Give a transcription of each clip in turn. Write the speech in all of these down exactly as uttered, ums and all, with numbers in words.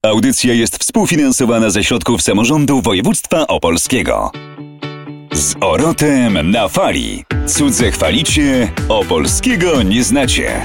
Audycja jest współfinansowana ze środków samorządu województwa opolskiego. Z Orotem na fali. Cudze chwalicie, opolskiego nie znacie.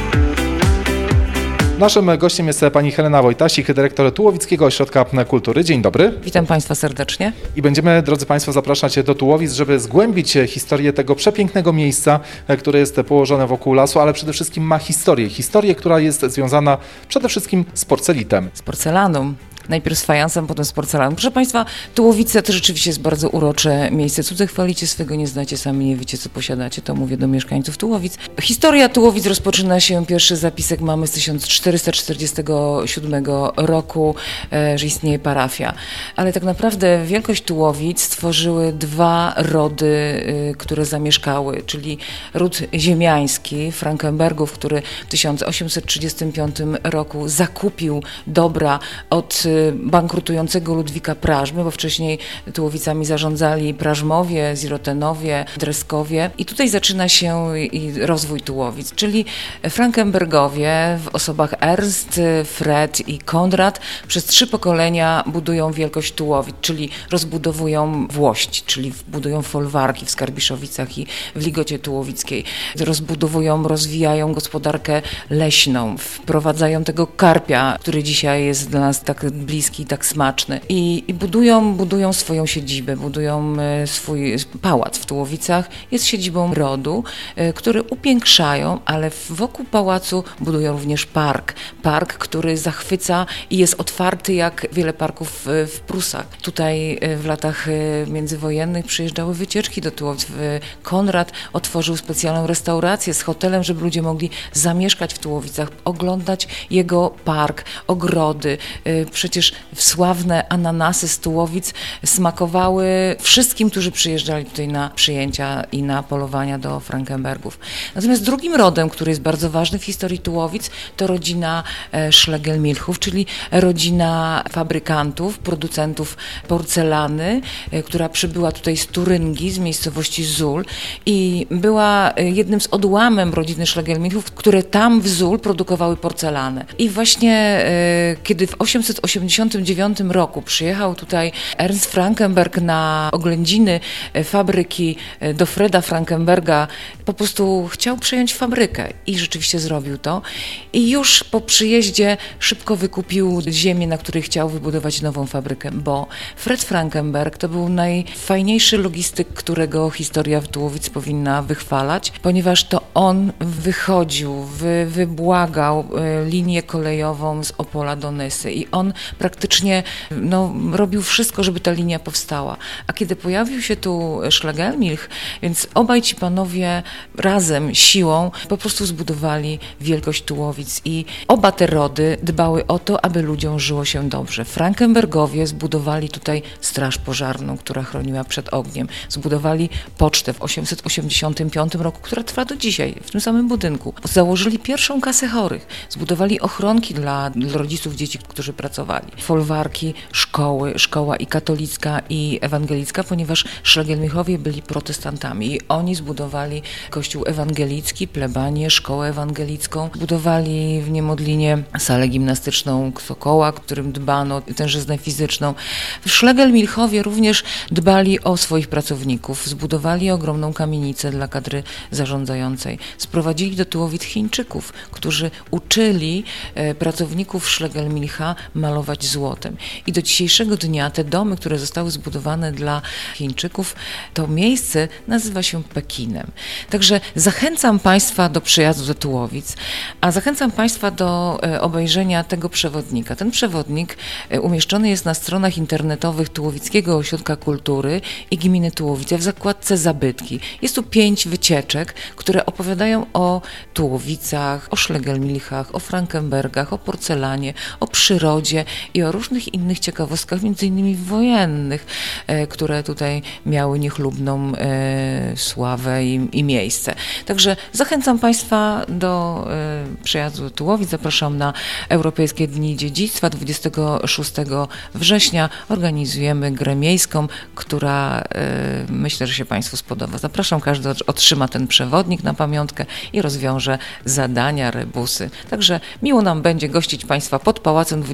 Naszym gościem jest pani Helena Wojtasik, dyrektor Tułowickiego Ośrodka Kultury. Dzień dobry. Witam Państwa serdecznie. I będziemy, drodzy Państwo, zapraszać do Tułowic, żeby zgłębić historię tego przepięknego miejsca, które jest położone wokół lasu, ale przede wszystkim ma historię. Historię, która jest związana przede wszystkim z porcelitem. Z porcelaną. Najpierw z fajansem, potem z porcelaną. Proszę Państwa, Tułowice to rzeczywiście jest bardzo urocze miejsce. Cudze chwalicie, swego nie znacie, sami nie wiecie, co posiadacie. To mówię do mieszkańców Tułowic. Historia Tułowic rozpoczyna się, pierwszy zapisek mamy z tysiąc czterysta czterdziestego siódmego roku, że istnieje parafia. Ale tak naprawdę wielkość Tułowic stworzyły dwa rody, które zamieszkały, czyli ród ziemiański Frankenbergów, który w tysiąc osiemset trzydziestym piątym roku zakupił dobra od bankrutującego Ludwika Prażmy, bo wcześniej Tułowicami zarządzali Prażmowie, Zirotenowie, Dreskowie. I tutaj zaczyna się rozwój Tułowic, czyli Frankenbergowie w osobach Ernst, Fred i Konrad przez trzy pokolenia budują wielkość Tułowic, czyli rozbudowują Włość, czyli budują folwarki w Skarbiszowicach i w Ligocie Tułowickiej. Rozbudowują, rozwijają gospodarkę leśną, wprowadzają tego karpia, który dzisiaj jest dla nas tak bliski, tak smaczny. I, i budują, budują swoją siedzibę, budują swój pałac w Tułowicach. Jest siedzibą rodu, który upiększają, ale wokół pałacu budują również park. Park, który zachwyca i jest otwarty jak wiele parków w Prusach. Tutaj w latach międzywojennych przyjeżdżały wycieczki do Tułowic. Konrad otworzył specjalną restaurację z hotelem, żeby ludzie mogli zamieszkać w Tułowicach, oglądać jego park, ogrody. Przecież sławne ananasy z Tułowic smakowały wszystkim, którzy przyjeżdżali tutaj na przyjęcia i na polowania do Frankenbergów. Natomiast drugim rodem, który jest bardzo ważny w historii Tułowic, to rodzina Schlegel-Milchów, czyli rodzina fabrykantów, producentów porcelany, która przybyła tutaj z Turyngii, z miejscowości Zul i była jednym z odłamem rodziny Schlegel-Milchów, które tam w Zul produkowały porcelanę. I właśnie kiedy w osiemset osiemdziesiątym dziewiątym roku przyjechał tutaj Ernst Frankenberg na oględziny fabryki do Freda Frankenberga, po prostu chciał przejąć fabrykę i rzeczywiście zrobił to. I już po przyjeździe szybko wykupił ziemię, na której chciał wybudować nową fabrykę, bo Fred Frankenberg to był najfajniejszy logistyk, którego historia Tułowic powinna wychwalać, ponieważ to on wychodził, wy, wybłagał linię kolejową z Opola do Nysy i on praktycznie no, robił wszystko, żeby ta linia powstała. A kiedy pojawił się tu Schlegel-Milch, więc obaj ci panowie razem, siłą po prostu zbudowali wielkość Tułowic i oba te rody dbały o to, aby ludziom żyło się dobrze. Frankenbergowie zbudowali tutaj straż pożarną, która chroniła przed ogniem. Zbudowali pocztę w osiemset osiemdziesiątym piątym roku, która trwa do dzisiaj, w tym samym budynku. Założyli pierwszą kasę chorych. Zbudowali ochronki dla, dla rodziców dzieci, którzy pracowali. Folwarki, szkoły, szkoła i katolicka, i ewangelicka, ponieważ Schlegel-Milchowie byli protestantami i oni zbudowali kościół ewangelicki, plebanię, szkołę ewangelicką, budowali w Niemodlinie salę gimnastyczną Sokoła, którym dbano, tężyznę fizyczną. Schlegel-Milchowie również dbali o swoich pracowników, zbudowali ogromną kamienicę dla kadry zarządzającej. Sprowadzili do Tułowic Chińczyków, którzy uczyli e, pracowników Schlegel-Milcha malować złotem. I do dzisiejszego dnia te domy, które zostały zbudowane dla Chińczyków, to miejsce nazywa się Pekinem. Także zachęcam Państwa do przyjazdu do Tułowic, a zachęcam Państwa do obejrzenia tego przewodnika. Ten przewodnik umieszczony jest na stronach internetowych Tułowickiego Ośrodka Kultury i Gminy Tułowice w zakładce Zabytki. Jest tu pięć wycieczek, które opowiadają o Tułowicach, o Schlegel-Milchach, o Frankenbergach, o porcelanie, o przyrodzie i o różnych innych ciekawostkach, między innymi wojennych, e, które tutaj miały niechlubną e, sławę i, i miejsce. Także zachęcam Państwa do e, przyjazdu do Tułowic. Zapraszam na Europejskie Dni Dziedzictwa. dwudziestego szóstego września organizujemy grę miejską, która e, myślę, że się Państwu spodoba. Zapraszam, każdy otrzyma ten przewodnik na pamiątkę i rozwiąże zadania, rebusy. Także miło nam będzie gościć Państwa pod Pałacem dwudziestego szóstego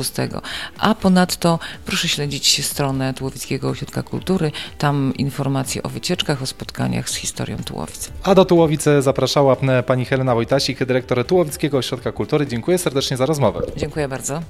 szóstego. A ponadto proszę śledzić stronę Tułowickiego Ośrodka Kultury, tam informacje o wycieczkach, o spotkaniach z historią Tułowic. A do Tułowic zapraszała pani Helena Wojtasik, dyrektor Tułowickiego Ośrodka Kultury. Dziękuję serdecznie za rozmowę. Dziękuję bardzo.